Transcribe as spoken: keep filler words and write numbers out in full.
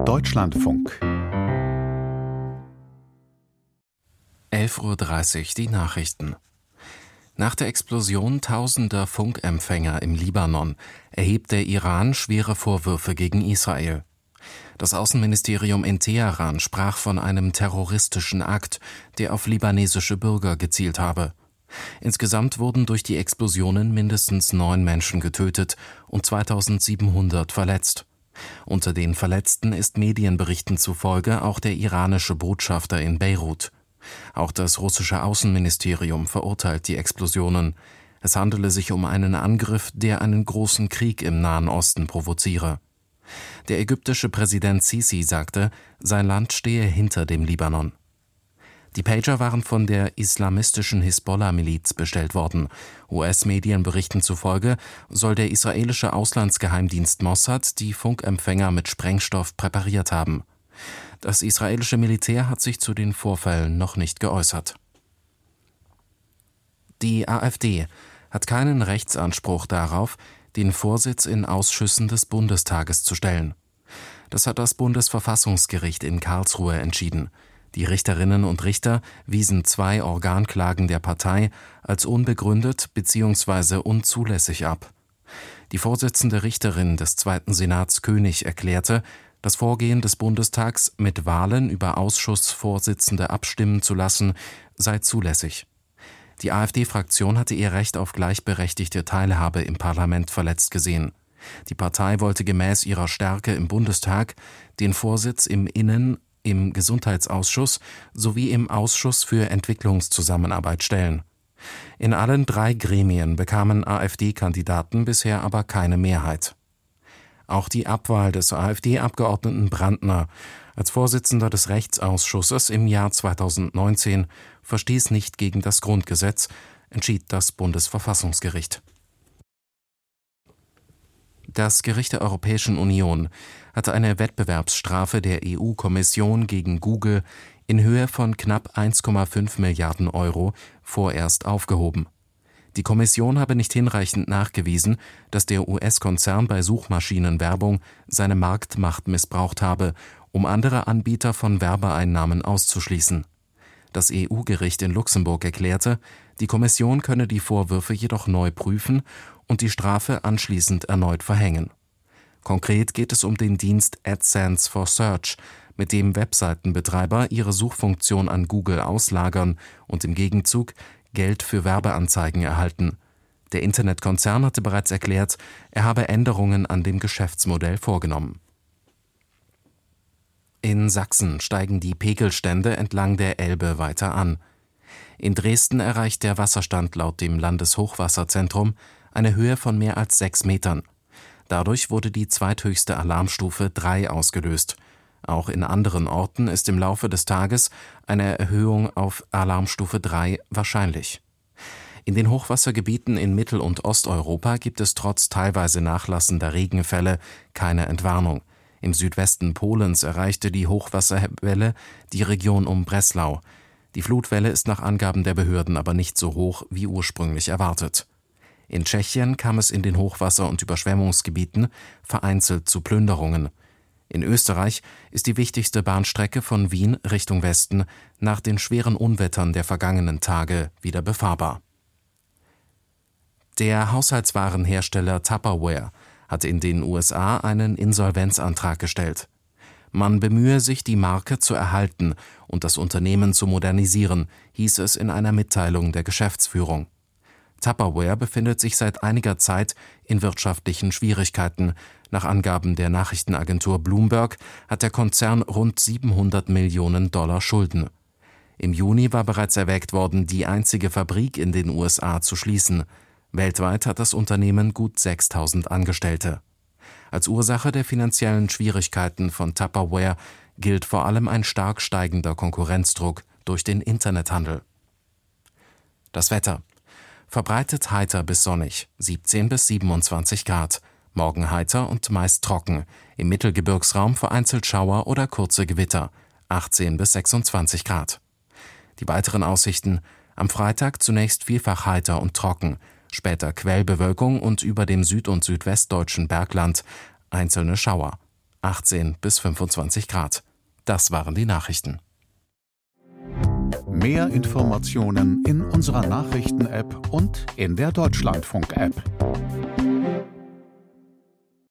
Deutschlandfunk. elf Uhr dreißig, die Nachrichten. Nach der Explosion tausender Funkempfänger im Libanon erhebt der Iran schwere Vorwürfe gegen Israel. Das Außenministerium in Teheran sprach von einem terroristischen Akt, der auf libanesische Bürger gezielt habe. Insgesamt wurden durch die Explosionen mindestens neun Menschen getötet und zweitausendsiebenhundert verletzt. Unter den Verletzten ist Medienberichten zufolge auch der iranische Botschafter in Beirut. Auch das russische Außenministerium verurteilt die Explosionen. Es handele sich um einen Angriff, der einen großen Krieg im Nahen Osten provoziere. Der ägyptische Präsident Sisi sagte, sein Land stehe hinter dem Libanon. Die Pager waren von der islamistischen Hisbollah-Miliz bestellt worden. U S-Medien berichten zufolge soll der israelische Auslandsgeheimdienst Mossad die Funkempfänger mit Sprengstoff präpariert haben. Das israelische Militär hat sich zu den Vorfällen noch nicht geäußert. Die AfD hat keinen Rechtsanspruch darauf, den Vorsitz in Ausschüssen des Bundestages zu stellen. Das hat das Bundesverfassungsgericht in Karlsruhe entschieden. Die Richterinnen und Richter wiesen zwei Organklagen der Partei als unbegründet bzw. unzulässig ab. Die Vorsitzende Richterin des Zweiten Senats König erklärte, das Vorgehen des Bundestags, mit Wahlen über Ausschussvorsitzende abstimmen zu lassen, sei zulässig. Die AfD-Fraktion hatte ihr Recht auf gleichberechtigte Teilhabe im Parlament verletzt gesehen. Die Partei wollte gemäß ihrer Stärke im Bundestag den Vorsitz im Innen-, im Gesundheitsausschuss sowie im Ausschuss für Entwicklungszusammenarbeit stellen. In allen drei Gremien bekamen AfD-Kandidaten bisher aber keine Mehrheit. Auch die Abwahl des AfD-Abgeordneten Brandner als Vorsitzender des Rechtsausschusses im Jahr zweitausendneunzehn verstieß nicht gegen das Grundgesetz, entschied das Bundesverfassungsgericht. Das Gericht der Europäischen Union hatte eine Wettbewerbsstrafe der E U-Kommission gegen Google in Höhe von knapp eins Komma fünf Milliarden Euro vorerst aufgehoben. Die Kommission habe nicht hinreichend nachgewiesen, dass der U S-Konzern bei Suchmaschinenwerbung seine Marktmacht missbraucht habe, um andere Anbieter von Werbeeinnahmen auszuschließen. Das E U-Gericht in Luxemburg erklärte, die Kommission könne die Vorwürfe jedoch neu prüfen und die Strafe anschließend erneut verhängen. Konkret geht es um den Dienst AdSense for Search, mit dem Webseitenbetreiber ihre Suchfunktion an Google auslagern und im Gegenzug Geld für Werbeanzeigen erhalten. Der Internetkonzern hatte bereits erklärt, er habe Änderungen an dem Geschäftsmodell vorgenommen. In Sachsen steigen die Pegelstände entlang der Elbe weiter an. In Dresden erreicht der Wasserstand laut dem Landeshochwasserzentrum eine Höhe von mehr als sechs Metern. Dadurch wurde die zweithöchste Alarmstufe drei ausgelöst. Auch in anderen Orten ist im Laufe des Tages eine Erhöhung auf Alarmstufe drei wahrscheinlich. In den Hochwassergebieten in Mittel- und Osteuropa gibt es trotz teilweise nachlassender Regenfälle keine Entwarnung. Im Südwesten Polens erreichte die Hochwasserwelle die Region um Breslau. Die Flutwelle ist nach Angaben der Behörden aber nicht so hoch wie ursprünglich erwartet. In Tschechien kam es in den Hochwasser- und Überschwemmungsgebieten vereinzelt zu Plünderungen. In Österreich ist die wichtigste Bahnstrecke von Wien Richtung Westen nach den schweren Unwettern der vergangenen Tage wieder befahrbar. Der Haushaltswarenhersteller Tupperware hat in den U S A einen Insolvenzantrag gestellt. Man bemühe sich, die Marke zu erhalten und das Unternehmen zu modernisieren, hieß es in einer Mitteilung der Geschäftsführung. Tupperware befindet sich seit einiger Zeit in wirtschaftlichen Schwierigkeiten. Nach Angaben der Nachrichtenagentur Bloomberg hat der Konzern rund siebenhundert Millionen Dollar Schulden. Im Juni war bereits erwägt worden, die einzige Fabrik in den U S A zu schließen. Weltweit hat das Unternehmen gut sechstausend Angestellte. Als Ursache der finanziellen Schwierigkeiten von Tupperware gilt vor allem ein stark steigender Konkurrenzdruck durch den Internethandel. Das Wetter. Verbreitet heiter bis sonnig, siebzehn bis siebenundzwanzig Grad. Morgen heiter und meist trocken. Im Mittelgebirgsraum vereinzelt Schauer oder kurze Gewitter, achtzehn bis sechsundzwanzig Grad. Die weiteren Aussichten: am Freitag zunächst vielfach heiter und trocken, später Quellbewölkung und über dem süd- und südwestdeutschen Bergland einzelne Schauer. achtzehn bis fünfundzwanzig Grad. Das waren die Nachrichten. Mehr Informationen in unserer Nachrichten-App und in der Deutschlandfunk-App.